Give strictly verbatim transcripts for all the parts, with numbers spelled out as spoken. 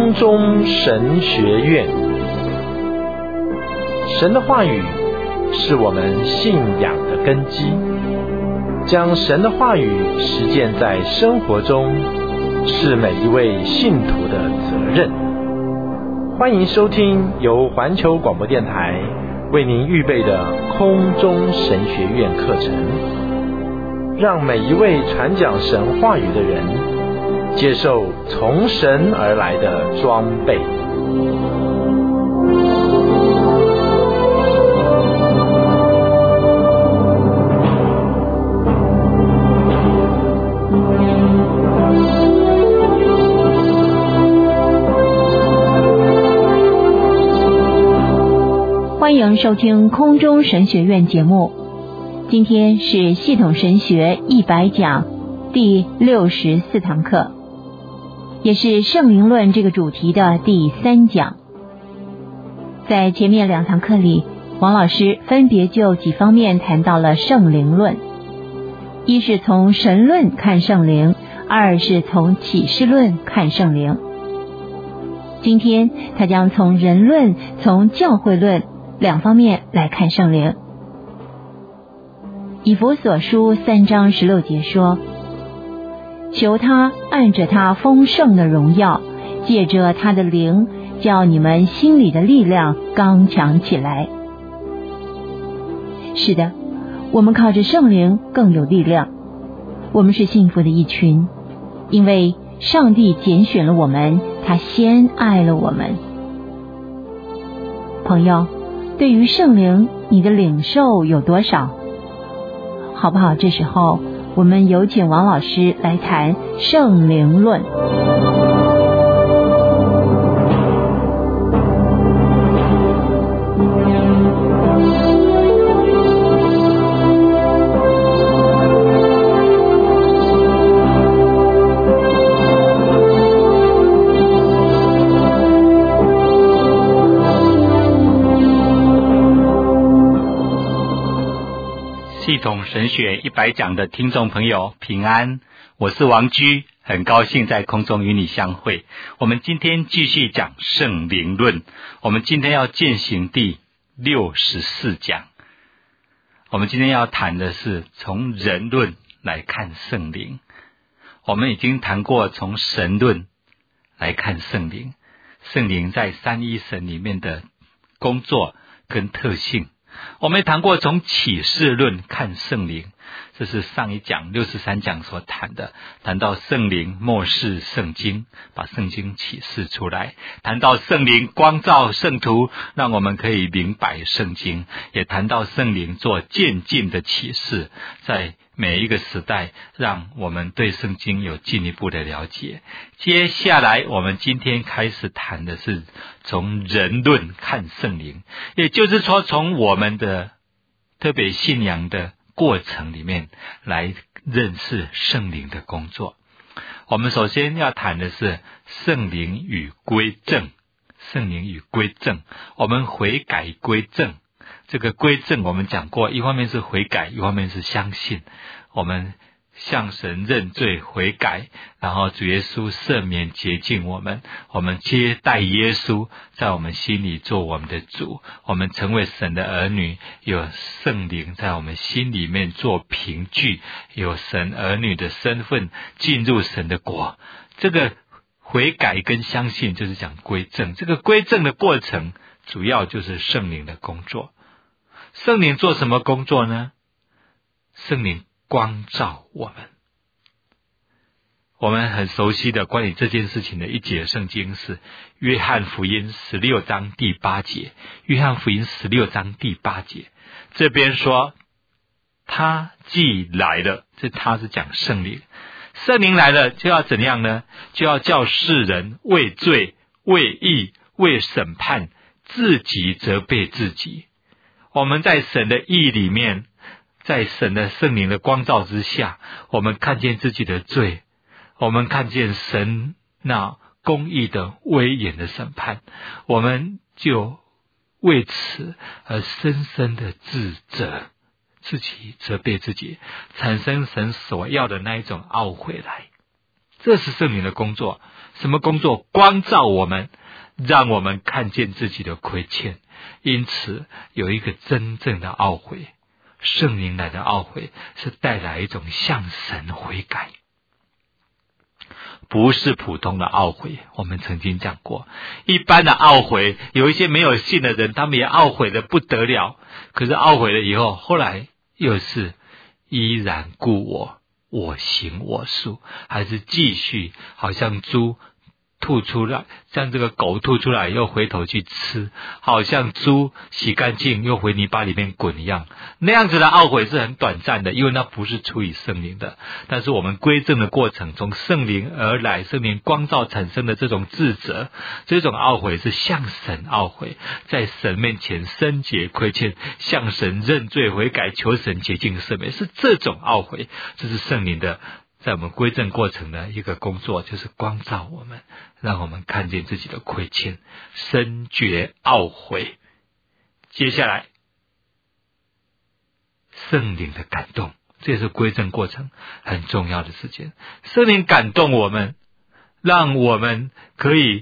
空中神学院。神的话语是我们信仰的根基，将神的话语实践在生活中，是每一位信徒的责任。欢迎收听由环球广播电台为您预备的空中神学院课程，让每一位传讲神话语的人接受从神而来的装备。 欢迎收听空中神学院节目，今天是系统神学一百讲第六十四堂课，也是圣灵论这个主题的第三讲。在前面两堂课里，王老师分别就几方面谈到了圣灵论，一是从神论看圣灵，二是从启示论看圣灵。今天他将从人论、从教会论两方面来看圣灵。以弗所书三章十六节说，求他按着他丰盛的荣耀，借着他的灵，叫你们心里的力量刚强起来。是的，我们靠着圣灵更有力量。我们是幸福的一群，因为上帝拣选了我们，他先爱了我们。朋友，对于圣灵，你的领受有多少？好不好？这时候我们有请王老师来谈圣灵论。 系统神学一百讲的听众朋友平安，我是王居，很高兴在空中与你相会。我们今天继续讲圣灵论，我们今天要进行第六十四讲。我们今天要谈的是从人论来看圣灵。我们已经谈过从神论来看圣灵，圣灵在三一神里面的工作跟特性。我们也谈过从启示论看圣灵，这是上一讲六十三讲所谈的，谈到圣灵默示圣经，把圣经启示出来，谈到圣灵光照圣徒，让我们可以明白圣经，也谈到圣灵做渐进的启示，在每一个时代让我们对圣经有进一步的了解。接下来我们今天开始谈的是从人论看圣灵，也就是说从我们的特别信仰的过程里面来认识圣灵的工作。我们首先要谈的是圣灵与归正，圣灵与归正，我们悔改归正。这个归正我们讲过，一方面是悔改，一方面是相信。我们向神认罪悔改，然后主耶稣赦免洁净我们，我们接待耶稣在我们心里做我们的主，我们成为神的儿女，有圣灵在我们心里面做凭据，有神儿女的身份，进入神的国。这个悔改跟相信就是讲归正，这个归正的过程主要就是圣灵的工作。圣灵做什么工作呢？圣灵光照我们。我们很熟悉的关于这件事情的一节圣经是约翰福音十六章第八节。约翰福音十六章第八节，这边说他既来了，这他是讲圣灵，圣灵来了就要怎样呢？就要叫世人为罪、为义、为审判，自己责备自己。我们在神的义里面，在神的圣灵的光照之下，我们看见自己的罪，我们看见神那公义的威严的审判，我们就为此而深深的自责，自己责备自己，产生神所要的那一种懊悔来。 这是圣灵的工作。什么工作？光照我们，让我们看见自己的亏欠，因此有一个真正的懊悔。圣灵来的懊悔是带来一种向神悔改，不是普通的懊悔。我们曾经讲过，一般的懊悔，有一些没有信的人，他们也懊悔的不得了，可是懊悔了以后，后来又是依然故我，我行我素，还是继续好像猪吐出来，像这个狗吐出来又回头去吃，好像猪洗干净又回泥巴里面滚一样。那样子的懊悔是很短暂的，因为那不是出于圣灵的。但是我们归正的过程，从圣灵而来，圣灵光照产生的这种自责，这种懊悔是向神懊悔，在神面前深结亏欠，向神认罪悔改，求神洁净赦免，是这种懊悔。这是圣灵的在我们归正过程的一个工作，就是光照我们，让我们看见自己的亏欠，深觉懊悔。接下来圣灵的感动，这也是归正过程很重要的事情。圣灵感动我们，让我们可以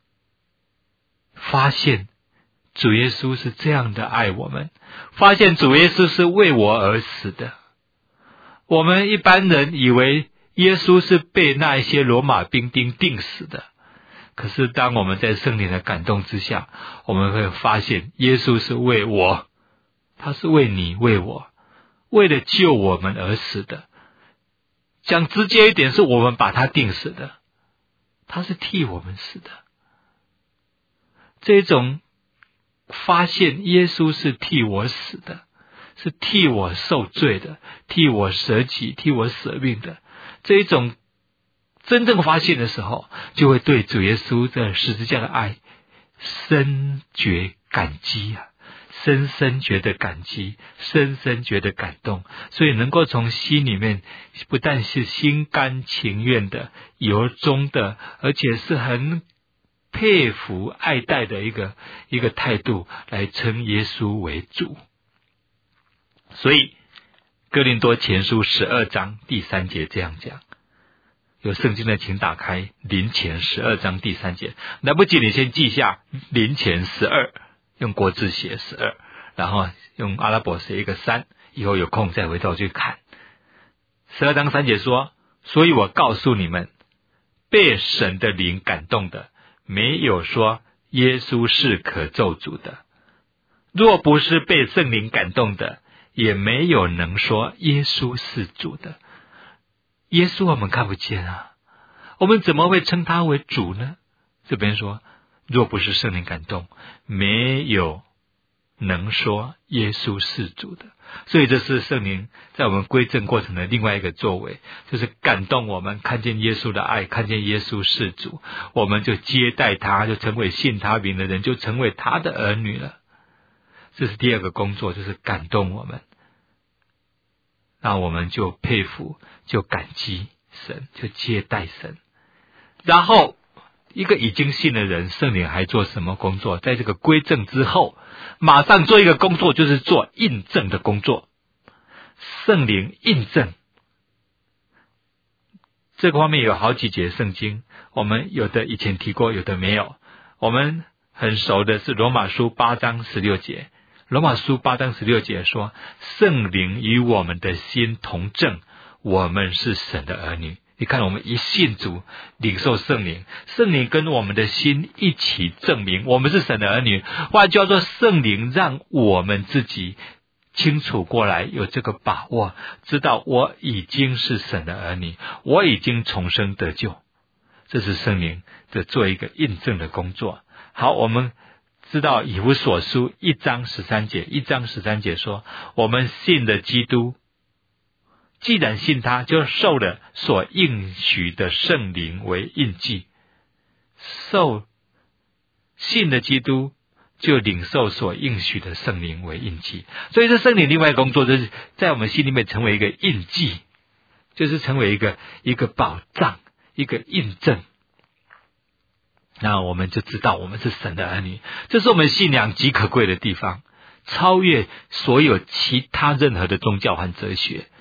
发现主耶稣是这样的爱我们，发现主耶稣是为我而死的。我们一般人以为耶稣是被那一些罗马兵丁钉死的，可是当我们在圣灵的感动之下，我们会发现耶稣是为我，他是为你为我，为了救我们而死的。讲直接一点，是我们把他钉死的，他是替我们死的。这种发现耶稣是替我死的，是替我受罪的，替我舍己，替我舍命的，这一种真正发现的时候，就会对主耶稣的十字架的爱深觉感激啊，深深觉得感激，深深觉得感动。所以能够从心里面，不但是心甘情愿的，由衷的，而且是很佩服爱戴的一个一个态度来称耶稣为主。所以哥林多前书十二章第三节这样讲，有圣经的请打开林前十二章第三节，来不及你先记下林前十二，用国字写十二，然后用阿拉伯写一个三，以后有空再回头去看。十二章三节说，所以我告诉你们，被神的灵感动的，没有说耶稣是可咒诅的，若不是被圣灵感动的，也没有能说耶稣是主的。耶稣我们看不见啊，我们怎么会称他为主呢？这边说，若不是圣灵感动，没有能说耶稣是主的。所以这是圣灵在我们归正过程的另外一个作为，就是感动我们看见耶稣的爱，看见耶稣是主，我们就接待他，就成为信他名的人，就成为他的儿女了。这是第二个工作，就是感动我们，那我们就佩服，就感激神，就接待神。然后一个已经信的人，圣灵还做什么工作？在这个归正之后，马上做一个工作，就是做印证的工作。圣灵印证这个方面有好几节圣经，我们有的以前提过，有的没有。我们很熟的是罗马书八章十六节，罗马书八章十六节说，圣灵与我们的心同证，我们是神的儿女。你看，我们一信主，领受圣灵，圣灵跟我们的心一起证明我们是神的儿女。话叫做圣灵让我们自己清楚过来，有这个把握，知道我已经是神的儿女，我已经重生得救。这是圣灵的做一个印证的工作。好，我们知道以弗所书一章十三节，一章十三节说，我们信的基督，既然信他，就受了所应许的圣灵为印记。受信的基督，就领受所应许的圣灵为印记。所以这圣灵另外一个工作，就是在我们心里面成为一个印记，就是成为一个一个保障，一个印证。那我们就知道我们是神的儿女，这是我们信仰极可贵的地方，超越所有其他任何的宗教和哲学。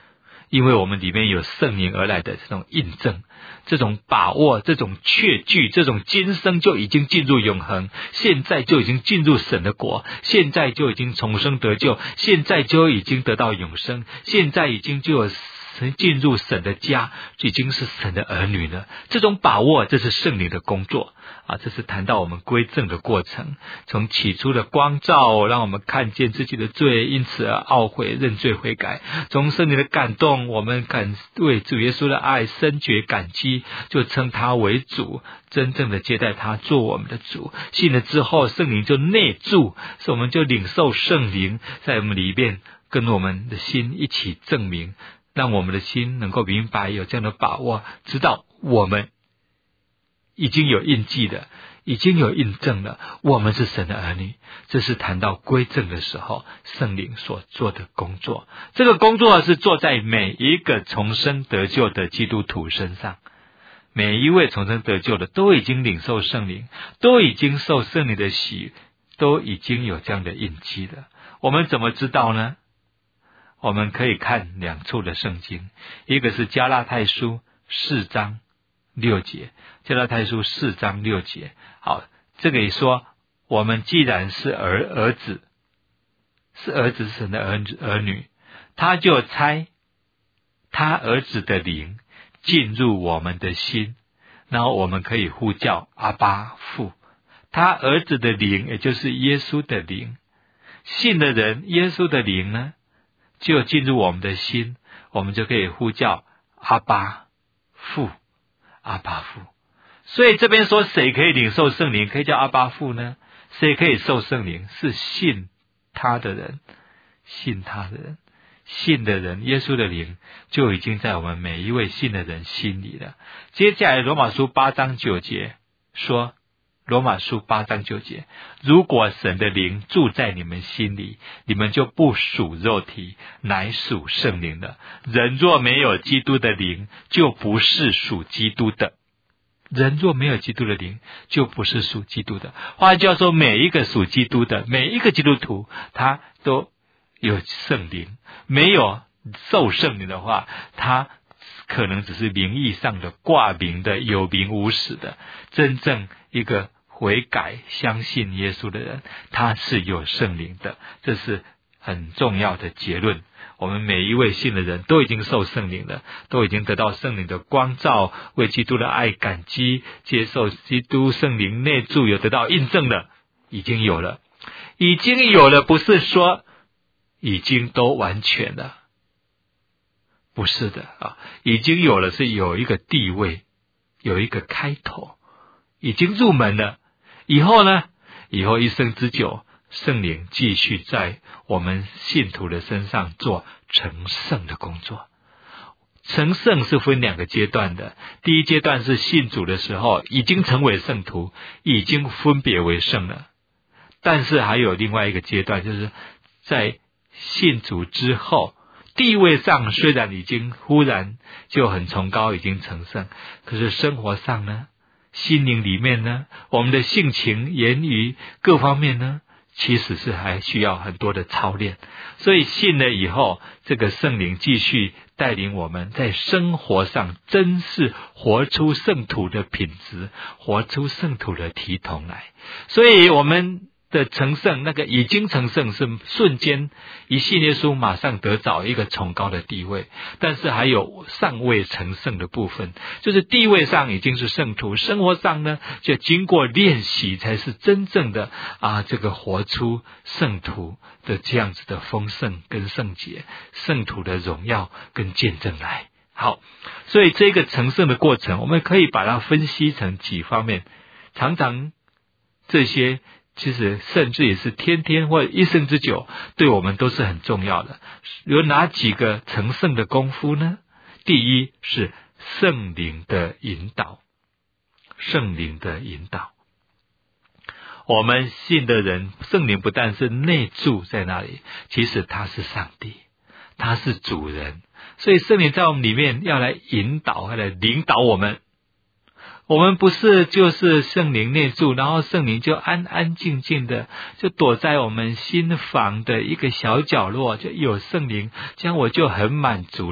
因为我们里面有圣灵而来的这种印证，这种把握，这种确据，这种今生就已经进入永恒，现在就已经进入神的国，现在就已经重生得救，现在就已经得到永生，现在已经就有神进入神的家，已经是神的儿女了。这种把握，这是圣灵的工作啊！这是谈到我们归正的过程，从起初的光照，让我们看见自己的罪，因此而懊悔认罪悔改；从圣灵的感动，我们感为主耶稣的爱深觉感激，就称他为主，真正的接待他做我们的主。信了之后，圣灵就内住，所以我们就领受圣灵在我们里面，跟我们的心一起证明，让我们的心能够明白，有这样的把握，知道我们已经有印记的，已经有印证了，我们是神的儿女。这是谈到归正的时候，圣灵所做的工作。这个工作是做在每一个重生得救的基督徒身上。每一位重生得救的都已经领受圣灵，都已经受圣灵的洗，都已经有这样的印记了。我们怎么知道呢？我们可以看两处的圣经，一个是加拉太书四章六节，加拉太书四章六节。好，这个也说，我们既然是儿儿子，是儿子神的儿儿女，他就差他儿子的灵进入我们的心，然后我们可以呼叫阿爸父。他儿子的灵，也就是耶稣的灵，信的人，耶稣的灵呢，就进入我们的心，我们就可以呼叫阿爸父，阿爸父。所以这边说谁可以领受圣灵，可以叫阿爸父呢？谁可以受圣灵？是信他的人，信他的人，信的人，耶稣的灵就已经在我们每一位信的人心里了。接下来罗马书八章九节说，罗马书八章九节，如果神的灵住在你们心里，你们就不属肉体，乃属圣灵了。人若没有基督的灵，就不是属基督的。人若没有基督的灵，就不是属基督的。话就要说，每一个属基督的，每一个基督徒，他都有圣灵。没有受圣灵的话，他可能只是名义上的挂名的，有名无实的。真正一个悔改相信耶稣的人，他是有圣灵的，这是很重要的结论。我们每一位信的人都已经受圣灵了，都已经得到圣灵的光照，为基督的爱感激，接受基督圣灵内住，有得到印证了，已经有了，已经有了，不是说已经都完全了，不是的啊，已经有了是有一个地位，有一个开头，已经入门了。以后呢？以后一生之久，圣灵继续在我们信徒的身上做成圣的工作。成圣是分两个阶段的，第一阶段是信主的时候，已经成为圣徒，已经分别为圣了。但是还有另外一个阶段，就是在信主之后，地位上虽然已经忽然就很崇高，已经成圣，可是生活上呢，心灵里面呢，我们的性情、言语各方面呢，其实是还需要很多的操练。所以信了以后，这个圣灵继续带领我们在生活上真是活出圣徒的品质，活出圣徒的体统来。所以我们的成圣，那个已经成圣是瞬间一信耶稣马上得着一个崇高的地位，但是还有尚未成圣的部分，就是地位上已经是圣徒，生活上呢就经过练习才是真正的啊这个活出圣徒的这样子的丰盛跟圣洁，圣徒的荣耀跟见证来。好，所以这个成圣的过程，我们可以把它分析成几方面，常常这些其实甚至也是天天或一生之久对我们都是很重要的。有哪几个成圣的功夫呢？第一是圣灵的引导，圣灵的引导。我们信的人，圣灵不但是内住在那里，其实他是上帝，他是主人，所以圣灵在我们里面要来引导，要来领导我们。我们不是就是圣灵内住，然后圣灵就安安静静的就躲在我们心房的一个小角落，就有圣灵，这样我就很满足了。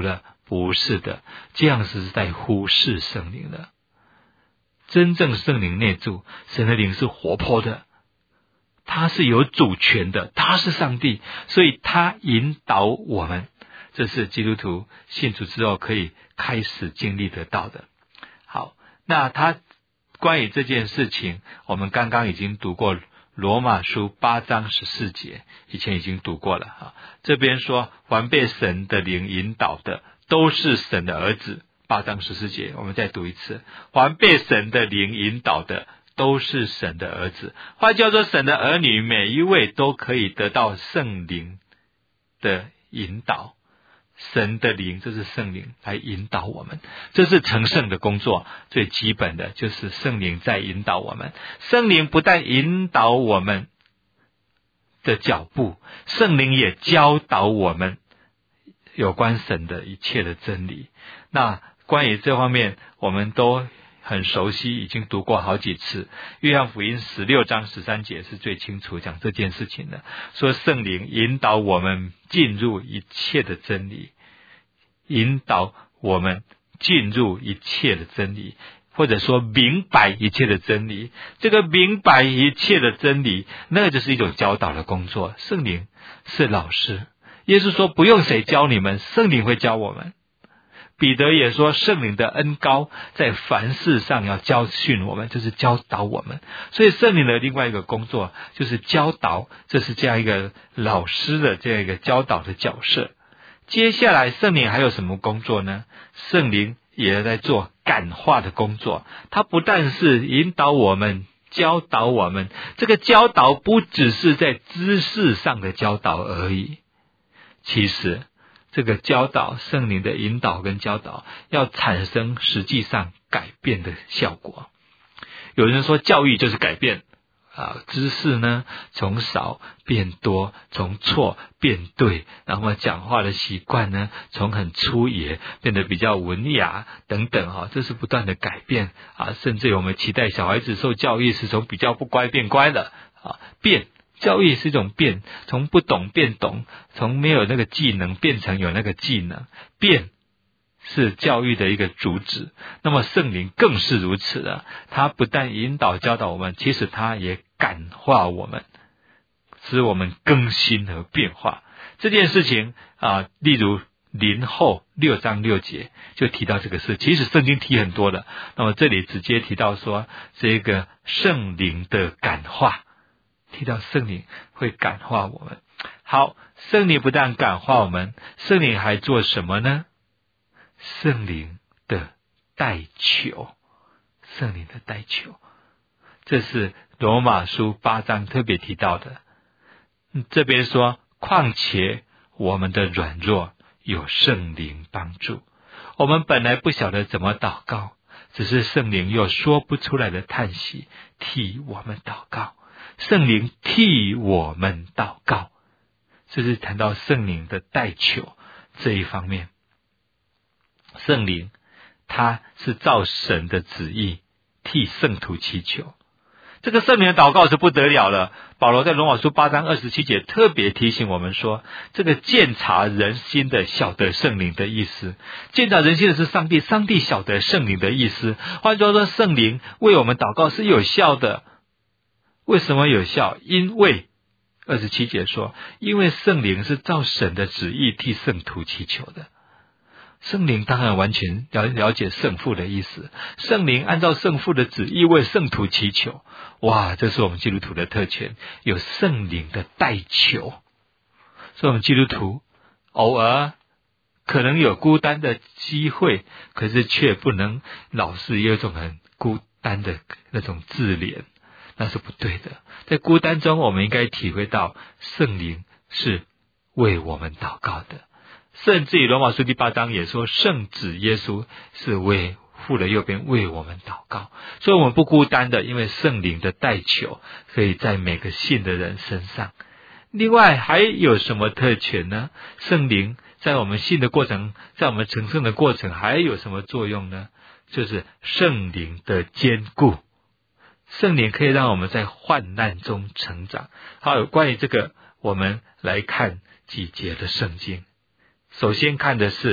不是的，这样是在忽视圣灵的。真正圣灵内住，神的灵是活泼的，他是有主权的，他是上帝，所以他引导我们，这是基督徒信主之后可以开始经历得到的。好，那他关于这件事情，我们刚刚已经读过罗马书八章十四节，以前已经读过了啊。这边说，凡被神的灵引导的，都是神的儿子。八章十四节，我们再读一次，凡被神的灵引导的，都是神的儿子。话叫做神的儿女，每一位都可以得到圣灵的引导。神的灵，这是圣灵来引导我们，这是成圣的工作。最基本的就是圣灵在引导我们。圣灵不但引导我们的脚步，圣灵也教导我们有关神的一切的真理。那关于这方面，我们都很熟悉，已经读过好几次。约翰福音十六章十三节是最清楚讲这件事情的，说圣灵引导我们进入一切的真理，引导我们进入一切的真理，或者说明白一切的真理。这个明白一切的真理，那个就是一种教导的工作。圣灵是老师，耶稣说不用谁教你们，圣灵会教我们。彼得也说，圣灵的恩膏在凡事上要教训我们，就是教导我们。所以圣灵的另外一个工作就是教导，这是这样一个老师的这样一个教导的角色。接下来圣灵还有什么工作呢？圣灵也在做感化的工作，他不但是引导我们，教导我们，这个教导不只是在知识上的教导而已，其实这个教导，圣灵的引导跟教导要产生实际上改变的效果。有人说教育就是改变啊，知识呢从少变多，从错变对，然后讲话的习惯呢从很粗野变得比较文雅等等啊，这是不断的改变啊。甚至我们期待小孩子受教育是从比较不乖变乖的啊，变。教育是一种变，从不懂变懂，从没有那个技能变成有那个技能，变是教育的一个主旨。那么圣灵更是如此的，他不但引导教导我们，其实他也感化我们，使我们更新和变化。这件事情啊，例如林后六章六节就提到这个事，其实圣经提很多的，那么这里直接提到说这个圣灵的感化，提到圣灵会感化我们。好，圣灵不但感化我们，圣灵还做什么呢？圣灵的代求，圣灵的代求，这是罗马书八章特别提到的。这边说，况且我们的软弱有圣灵帮助，我们本来不晓得怎么祷告，只是圣灵又说不出来的叹息替我们祷告，圣灵替我们祷告，这是谈到圣灵的代求这一方面。圣灵他是照神的旨意替圣徒祈求，这个圣灵的祷告是不得了了。保罗在罗马书八章二十七节特别提醒我们说，这个鉴察人心的晓得圣灵的意思，鉴察人心的是上帝，上帝晓得圣灵的意思。换句话说，圣灵为我们祷告是有效的。为什么有效？因为二十七节说，因为圣灵是照神的旨意替圣徒祈求的。圣灵当然完全了了解圣父的意思，圣灵按照圣父的旨意为圣徒祈求。哇，这是我们基督徒的特权，有圣灵的代求。所以我们基督徒偶尔可能有孤单的机会，可是却不能老是有一种很孤单的那种自怜，那是不对的。在孤单中，我们应该体会到圣灵是为我们祷告的。甚至于罗马书第八章也说，圣子耶稣是为父的右边为我们祷告，所以我们不孤单的，因为圣灵的代求可以在每个信的人身上。另外还有什么特权呢？圣灵在我们信的过程，在我们成圣的过程还有什么作用呢？就是圣灵的坚固，圣灵可以让我们在患难中成长。好，关于这个我们来看几节的圣经。首先看的是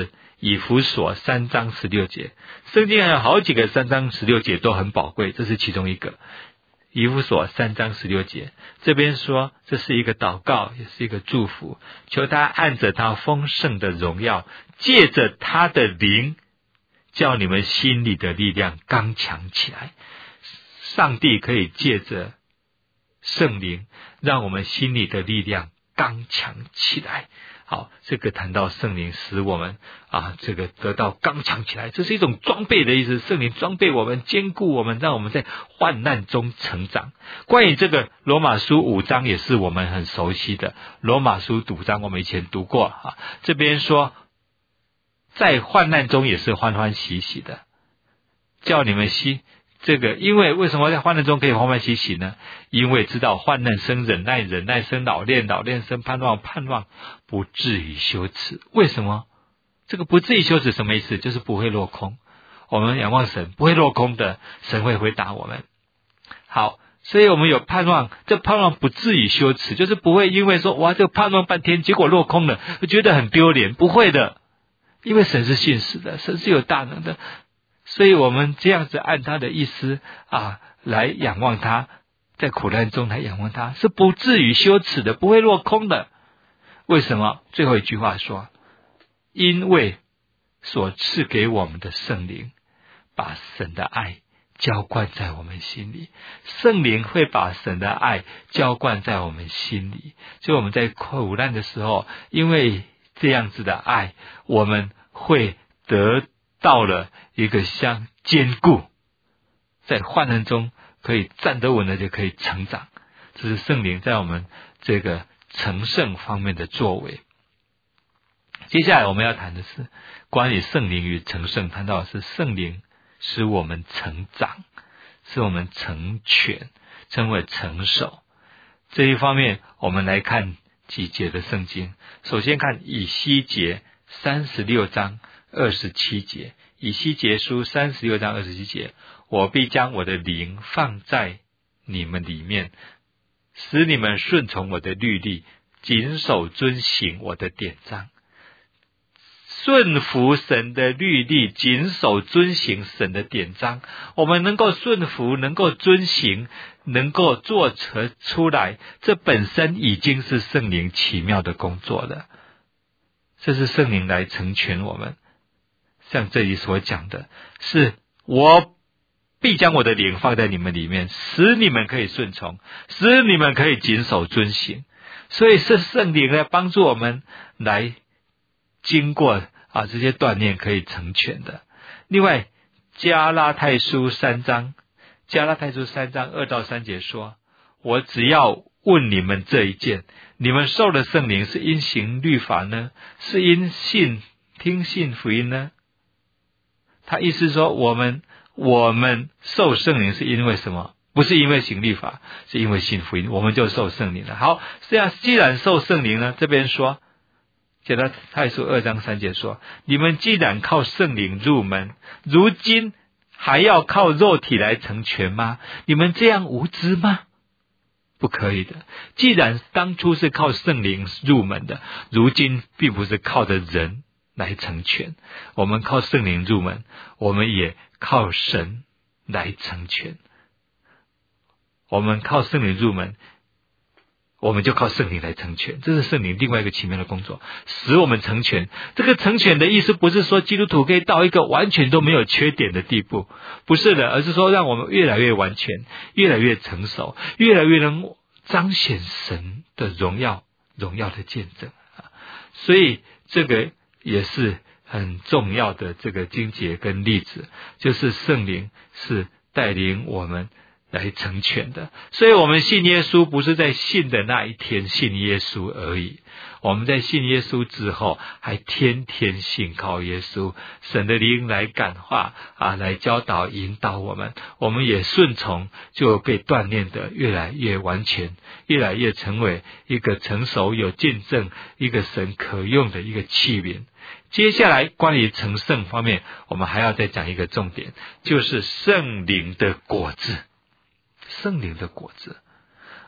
以弗所三章十六节，圣经还有好几个三章十六节都很宝贵，这是其中一个。以弗所三章十六节，这边说这是一个祷告，也是一个祝福，求他按着他丰盛的荣耀，借着他的灵，叫你们心里的力量刚强起来。上帝可以借着圣灵，让我们心里的力量刚强起来。好，这个谈到圣灵使我们啊，这个得到刚强起来，这是一种装备的意思。圣灵装备我们，坚固我们，让我们在患难中成长。关于这个罗马书五章也是我们很熟悉的，罗马书五章我们以前读过啊。这边说，在患难中也是欢欢喜喜的，叫你们心。这个因为为什么在患难中可以欢欢喜喜呢？因为知道患难生忍耐，忍耐生老练，老练生盼望，盼望不至于羞耻。为什么？这个不至于羞耻什么意思？就是不会落空。我们仰望神，不会落空的，神会回答我们。好，所以我们有盼望，这盼望不至于羞耻，就是不会因为说哇，这个盼望半天结果落空了，觉得很丢脸，不会的。因为神是信实的，神是有大能的。所以我们这样子按他的意思啊来仰望他，在苦难中来仰望他，是不至于羞耻的，不会落空的。为什么？最后一句话说，因为所赐给我们的圣灵把神的爱浇灌在我们心里，圣灵会把神的爱浇灌在我们心里。所以我们在苦难的时候，因为这样子的爱，我们会得到了一个相坚固，在患难中可以站得稳的，就可以成长。这是圣灵在我们这个成圣方面的作为。接下来我们要谈的是关于圣灵与成圣，谈到的是圣灵使我们成长，使我们成全，成为成熟。这一方面我们来看几节的圣经。首先看以西结三十六章二十七节，以西结书三十六章二十七节，我必将我的灵放在你们里面，使你们顺从我的律例，谨守遵行我的典章。顺服神的律例，谨守遵行神的典章，我们能够顺服，能够遵行，能够做出来，这本身已经是圣灵奇妙的工作了。这是圣灵来成全我们。像这里所讲的是，我必将我的灵放在你们里面，使你们可以顺从，使你们可以谨守遵行。所以是圣灵来帮助我们来经过啊这些锻炼可以成全的。另外加拉太书三章加拉太书三章二到三节说，我只要问你们这一件，你们受了圣灵是因行律法呢，是因信听信福音呢？他意思说，我们我们受圣灵是因为什么？不是因为行律法，是因为信福音，我们就受圣灵了。好，这样既然受圣灵呢，这边说加拉太书二章三节说，你们既然靠圣灵入门，如今还要靠肉体来成全吗？你们这样无知吗？不可以的。既然当初是靠圣灵入门的，如今并不是靠着人来成全。我们靠圣灵入门，我们也靠神来成全。我们靠圣灵入门，我们就靠圣灵来成全，这是圣灵另外一个奇妙的工作，使我们成全。这个成全的意思不是说基督徒可以到一个完全都没有缺点的地步，不是的，而是说让我们越来越完全，越来越成熟，越来越能彰显神的荣耀，荣耀的见证。所以这个也是很重要的这个经节跟例子，就是圣灵是带领我们来成全的。所以我们信耶稣不是在信的那一天信耶稣而已，我们在信耶稣之后还天天信靠耶稣，神的灵来感化啊，来教导引导我们，我们也顺从，就被锻炼得越来越完全，越来越成为一个成熟有见证，一个神可用的一个器皿。接下来关于成圣方面，我们还要再讲一个重点，就是圣灵的果子。圣灵的果子，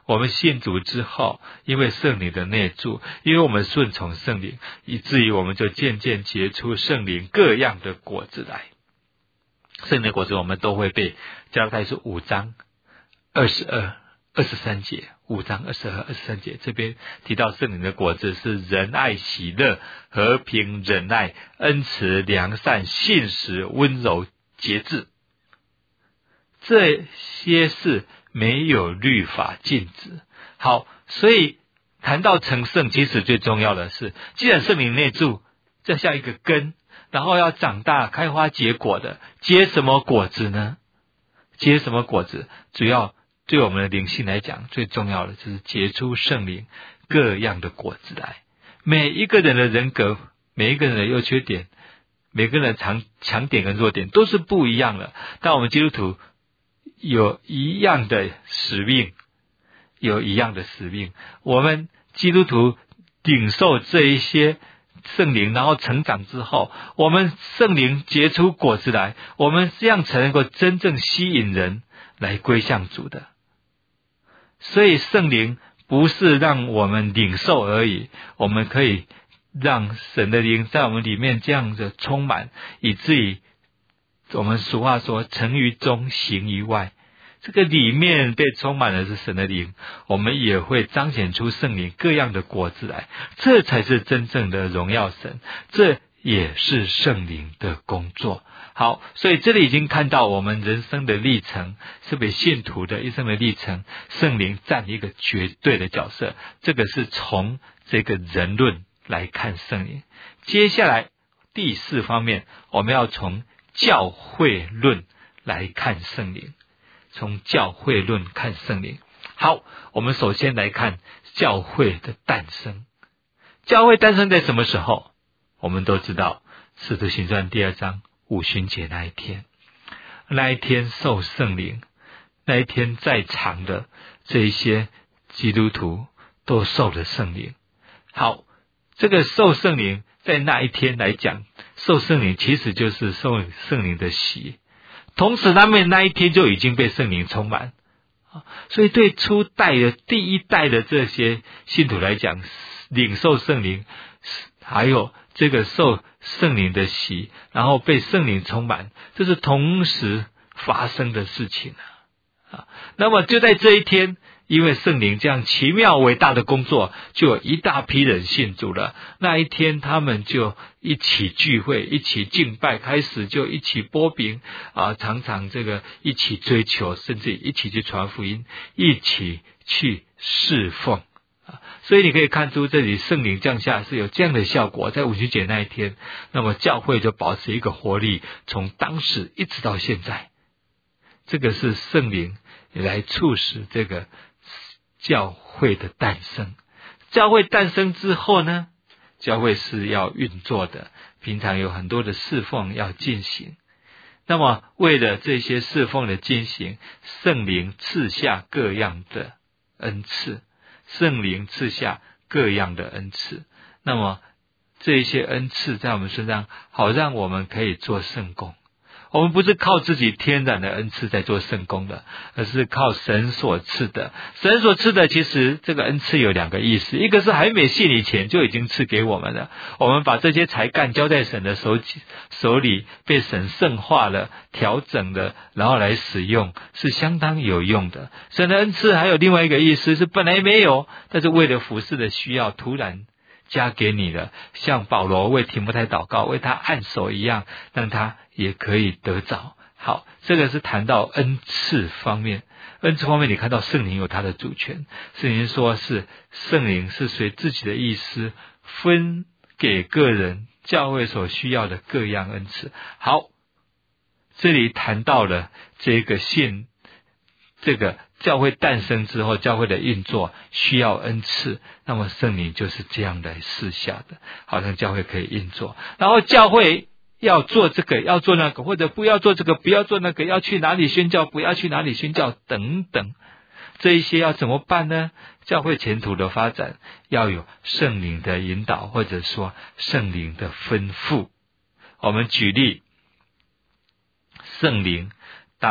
我们信主之后，因为圣灵的内住，因为我们顺从圣灵，以至于我们就渐渐结出圣灵各样的果子来。圣灵的果子我们都会背，加拉太书五章二十二、二十三节，五章二十二、二十三节，这边提到圣灵的果子是仁爱、喜乐、和平、忍耐、恩慈、良善、信实、温柔、节制。这些是没有律法禁止。好，所以谈到成圣，其实最重要的是，既然圣灵内住，这像一个根，然后要长大开花结果的，结什么果子呢？结什么果子？主要对我们的灵性来讲，最重要的就是结出圣灵各样的果子来。每一个人的人格，每一个人的优缺点，每个人的强强点跟弱点都是不一样的，但我们基督徒有一样的使命，有一样的使命。我们基督徒领受这一些圣灵，然后成长之后，我们圣灵结出果子来，我们这样才能够真正吸引人来归向主的。所以圣灵不是让我们领受而已，我们可以让神的灵在我们里面这样的充满，以至于我们俗话说成于中行于外，这个里面被充满的是神的灵，我们也会彰显出圣灵各样的果子来，这才是真正的荣耀神，这也是圣灵的工作。好，所以这里已经看到我们人生的历程，是为信徒的一生的历程，圣灵占一个绝对的角色，这个是从这个人论来看圣灵。接下来第四方面，我们要从教会论来看圣灵，从教会论看圣灵。好，我们首先来看教会的诞生。教会诞生在什么时候？我们都知道使徒行传第二章五旬节那一天，那一天受圣灵，那一天在场的这一些基督徒都受了圣灵。好，这个受圣灵在那一天来讲，受圣灵其实就是受圣灵的洗，同时他们那一天就已经被圣灵充满。所以对初代的第一代的这些信徒来讲，领受圣灵还有这个受圣灵的洗，然后被圣灵充满，这是同时发生的事情啊。那么就在这一天，因为圣灵这样奇妙伟大的工作，就有一大批人信主了。那一天他们就一起聚会，一起敬拜，开始就一起擘饼啊，常常这个一起追求，甚至一起去传福音，一起去侍奉。所以你可以看出这里圣灵降下是有这样的效果。在五旬节那一天，那么教会就保持一个活力，从当时一直到现在，这个是圣灵来促使这个教会的诞生。教会诞生之后呢，教会是要运作的，平常有很多的侍奉要进行。那么为了这些侍奉的进行，圣灵赐下各样的恩赐，圣灵赐下各样的恩赐。那么这些恩赐在我们身上，好让我们可以做圣工。我们不是靠自己天然的恩赐在做圣工的，而是靠神所赐的。神所赐的，其实这个恩赐有两个意思，一个是还没信以前就已经赐给我们了，我们把这些才干交在神的手手里，被神圣化了，调整了，然后来使用，是相当有用的。神的恩赐还有另外一个意思，是本来没有，但是为了服事的需要，突然加给你了，像保罗为提摩太祷告，为他按手一样，让他也可以得着。好，这个是谈到恩赐方面。恩赐方面，你看到圣灵有他的主权，圣灵说是圣灵是随自己的意思分给个人教会所需要的各样恩赐。好，这里谈到了这个信这个教会诞生之后，教会的运作需要恩赐，那么圣灵就是这样来赐下的，好像教会可以运作。然后教会要做这个，要做那个，或者不要做这个，不要做那个，要去哪里宣教，不要去哪里宣教等等，这一些要怎么办呢？教会前途的发展要有圣灵的引导，或者说圣灵的吩咐。我们举例，圣灵他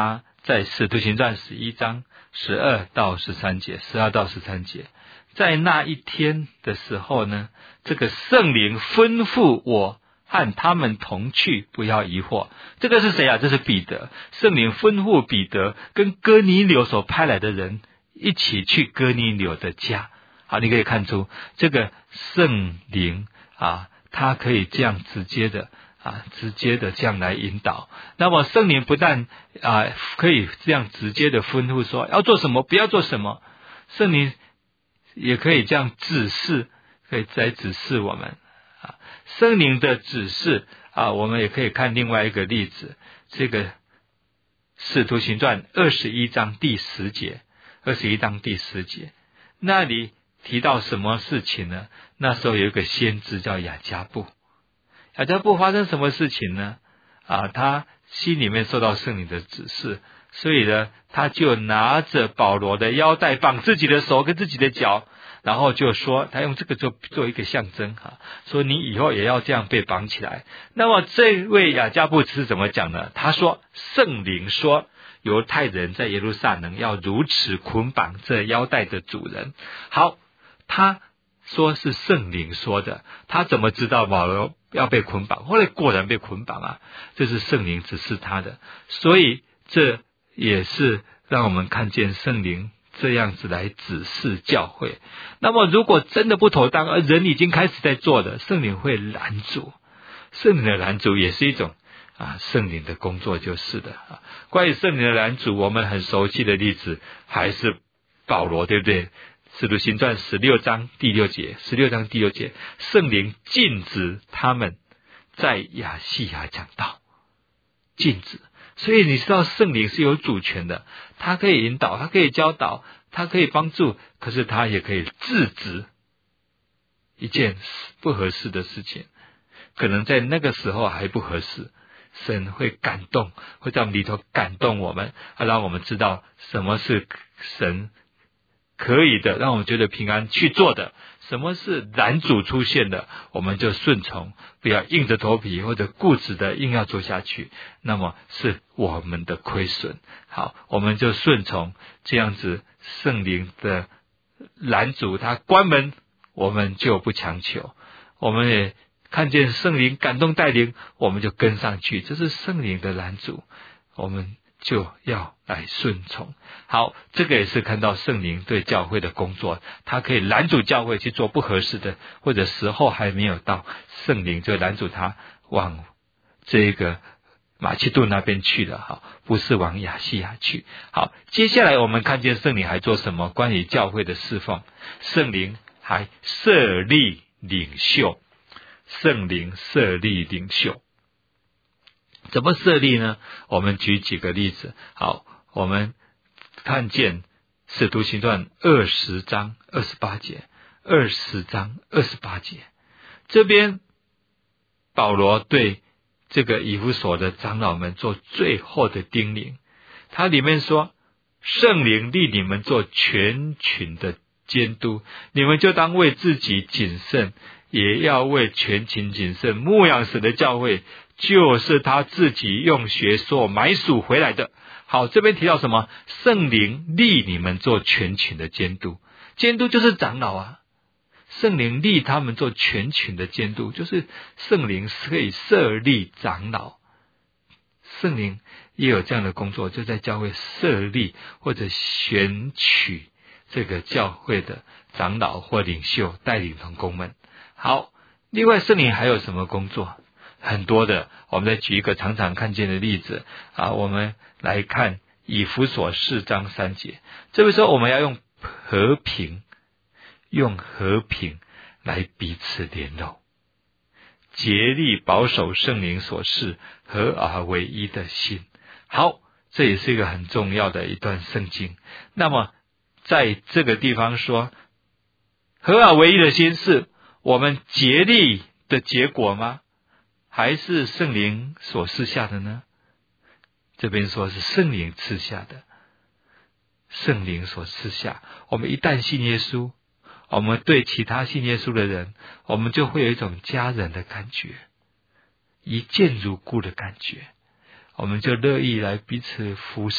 在使徒行传十一章十二到十三节，十二到十三节，在那一天的时候呢，这个圣灵吩咐我和他们同去，不要疑惑。这个是谁啊？这是彼得。圣灵吩咐彼得跟哥尼流所派来的人一起去哥尼流的家。好，你可以看出这个圣灵啊，他可以这样直接的啊，直接的这样来引导。那么圣灵不但啊可以这样直接的吩咐说要做什么，不要做什么，圣灵也可以这样指示，可以再指示我们啊。圣灵的指示啊，我们也可以看另外一个例子，这个使徒行传二十一章第十节，二十一章第十节，那里提到什么事情呢？那时候有一个先知叫雅加布。雅加布发生什么事情呢？啊，他心里面受到圣灵的指示，所以呢，他就拿着保罗的腰带绑自己的手跟自己的脚，然后就说，他用这个做做一个象征哈，说你以后也要这样被绑起来。那么这位雅加布是怎么讲呢？他说，圣灵说，犹太人在耶路撒冷要如此捆绑这腰带的主人。好，他说是圣灵说的，他怎么知道保罗要被捆绑？后来果然被捆绑啊，这是圣灵指示他的。所以这也是让我们看见圣灵这样子来指示教会。那么如果真的不妥当，而人已经开始在做的，圣灵会拦阻。圣灵的拦阻也是一种啊，圣灵的工作就是的啊。关于圣灵的拦阻，我们很熟悉的例子还是保罗，对不对？使徒行传十六章第六节，十六章第六节，圣灵禁止他们在亚细亚讲道，禁止。所以你知道圣灵是有主权的，他可以引导，他可以教导，他可以帮助，可是他也可以制止一件不合适的事情。可能在那个时候还不合适，神会感动，会在我们里头感动我们，让我们知道什么是神可以的，让我们觉得平安去做的，什么是拦阻出现的，我们就顺从，不要硬着头皮或者固执的硬要做下去，那么是我们的亏损。好，我们就顺从，这样子圣灵的拦阻他关门，我们就不强求，我们也看见圣灵感动带领，我们就跟上去，这是圣灵的拦阻，我们就要来顺从。好，这个也是看到圣灵对教会的工作，他可以拦阻教会去做不合适的，或者时候还没有到，圣灵就拦阻他往这个马其顿那边去了，好，不是往亚细亚去。好，接下来我们看见圣灵还做什么？关于教会的侍奉，圣灵还设立领袖，圣灵设立领袖。怎么设立呢？我们举几个例子。好，我们看见使徒行传二十章二十八节，二十章二十八节，这边保罗对这个以弗所的长老们做最后的叮咛，他里面说，圣灵立你们做全群的监督，你们就当为自己谨慎，也要为全群谨慎，牧养神的教会，就是他自己用血所买赎回来的。好，这边提到什么？圣灵立你们做全群的监督，监督就是长老啊。圣灵立他们做全群的监督，就是圣灵可以设立长老，圣灵也有这样的工作，就在教会设立或者选取这个教会的长老或领袖，带领同工们。好，另外圣灵还有什么工作？很多的，我们再举一个常常看见的例子啊，我们来看以弗所四章三节，这个时候我们要用和平，用和平来彼此联络，竭力保守圣灵所示，合而为一的心。好，这也是一个很重要的一段圣经。那么在这个地方说，合而为一的心是我们竭力的结果吗？还是圣灵所赐下的呢？这边说是圣灵赐下的，圣灵所赐下。我们一旦信耶稣，我们对其他信耶稣的人，我们就会有一种家人的感觉，一见如故的感觉，我们就乐意来彼此服侍，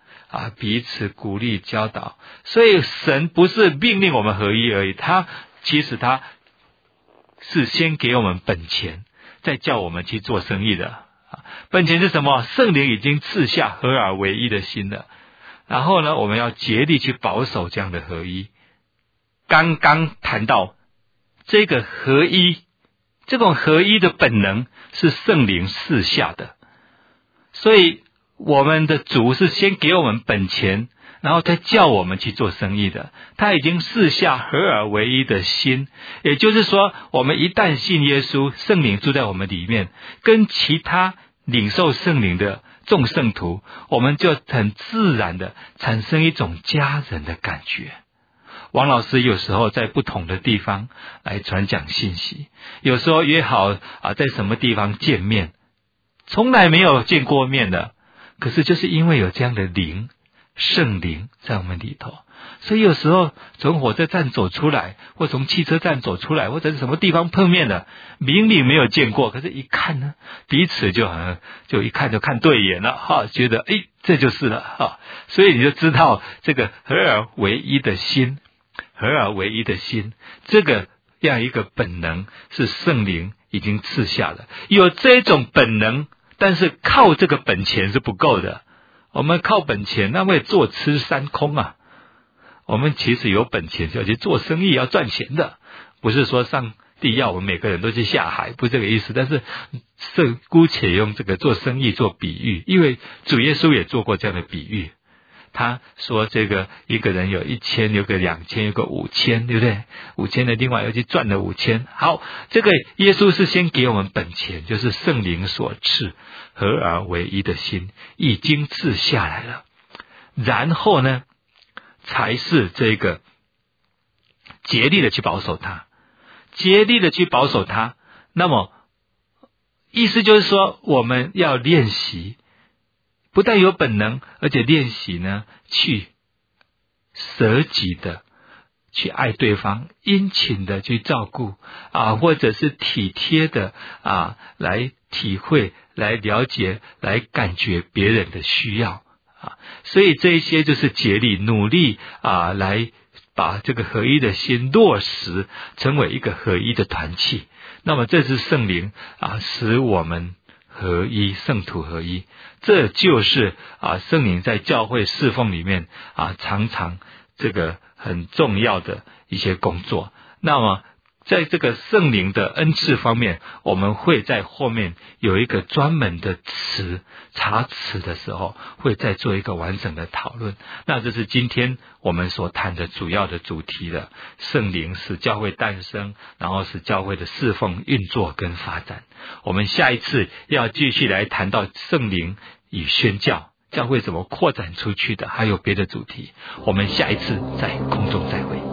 啊，彼此鼓励教导。所以神不是命令我们合一而已，他其实他是先给我们本钱，再叫我们去做生意的。本钱是什么？圣灵已经赐下合而为一的心了，然后呢，我们要竭力去保守这样的合一。刚刚谈到这个合一，这种合一的本能是圣灵赐下的，所以我们的主是先给我们本钱，然后再叫我们去做生意的。他已经赐下合而为一的心，也就是说，我们一旦信耶稣，圣灵住在我们里面，跟其他领受圣灵的众圣徒，我们就很自然的产生一种家人的感觉。王老师有时候在不同的地方来传讲信息，有时候约好啊在什么地方见面，从来没有见过面的，可是就是因为有这样的灵，圣灵在我们里头，所以有时候从火车站走出来，或从汽车站走出来，或者是什么地方碰面的，明明没有见过，可是一看呢，彼此就很就一看就看对眼了哈，觉得诶这就是了哈，所以你就知道这个合而为一的心，合而为一的心，这个样一个本能是圣灵已经赐下的。有这种本能，但是靠这个本钱是不够的。我们靠本钱，那会坐吃山空啊。我们其实有本钱就要去做生意，要赚钱的，不是说上帝要我们每个人都去下海，不是这个意思。但是是姑且用这个做生意做比喻，因为主耶稣也做过这样的比喻。他说这个一个人有一千，有个两千，有个五千，对不对？五千的另外又去赚了五千。好，这个耶稣是先给我们本钱，就是圣灵所赐合而为一的心已经赐下来了，然后呢才是这个竭力的去保守它，竭力的去保守它。那么意思就是说，我们要练习，不但有本能，而且练习呢，去舍己的去爱对方，殷勤的去照顾啊，或者是体贴的啊，来体会、来了解、来感觉别人的需要啊。所以这一些就是竭力努力啊，来把这个合一的心落实，成为一个合一的团契。那么这是圣灵啊，使我们合一，圣徒合一，这就是啊圣灵在教会侍奉里面啊常常这个很重要的一些工作。那么在这个圣灵的恩赐方面，我们会在后面有一个专门的词，查词的时候会再做一个完整的讨论。那这是今天我们所谈的主要的主题了，圣灵使教会诞生，然后使教会的侍奉运作跟发展。我们下一次要继续来谈到圣灵与宣教，教会怎么扩展出去的，还有别的主题。我们下一次在空中再会。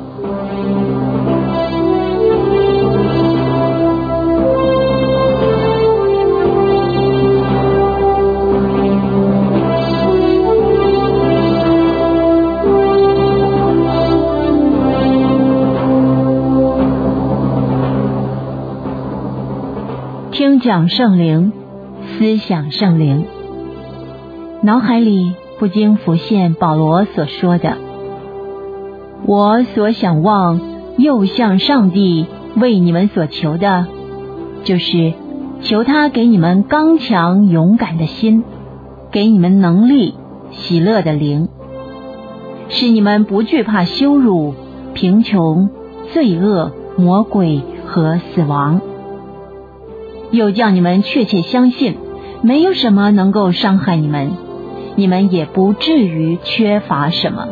听讲圣灵，思想圣灵，脑海里不禁浮现保罗所说的：我所想望又向上帝为你们所求的，就是求他给你们刚强勇敢的心，给你们能力喜乐的灵，使你们不惧怕羞辱、贫穷、罪恶、魔鬼和死亡，又叫你们确切相信，没有什么能够伤害你们，你们也不至于缺乏什么。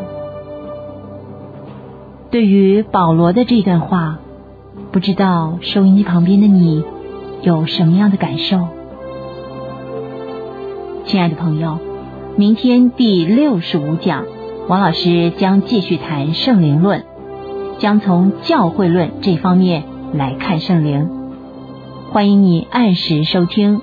对于保罗的这段话，不知道收音机旁边的你有什么样的感受？亲爱的朋友，明天第六十五讲，王老师将继续谈圣灵论，将从教会论这方面来看圣灵。欢迎你按时收听。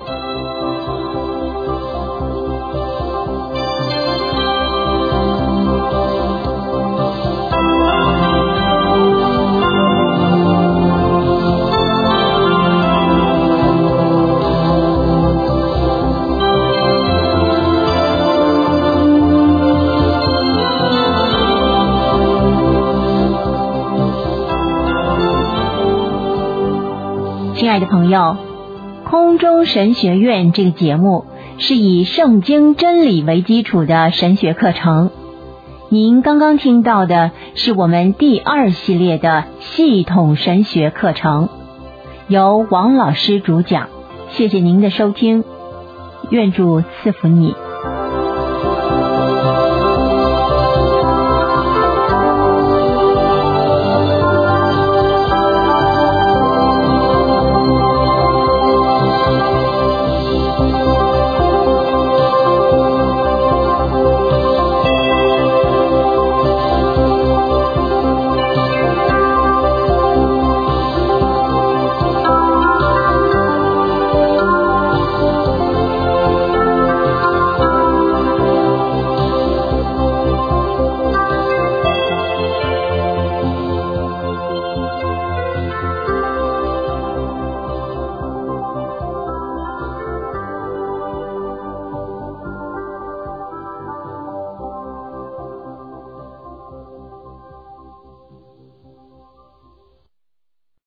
友，空中神学院这个节目是以圣经真理为基础的神学课程。您刚刚听到的是我们第二系列的系统神学课程，由王老师主讲。谢谢您的收听，愿主赐福你。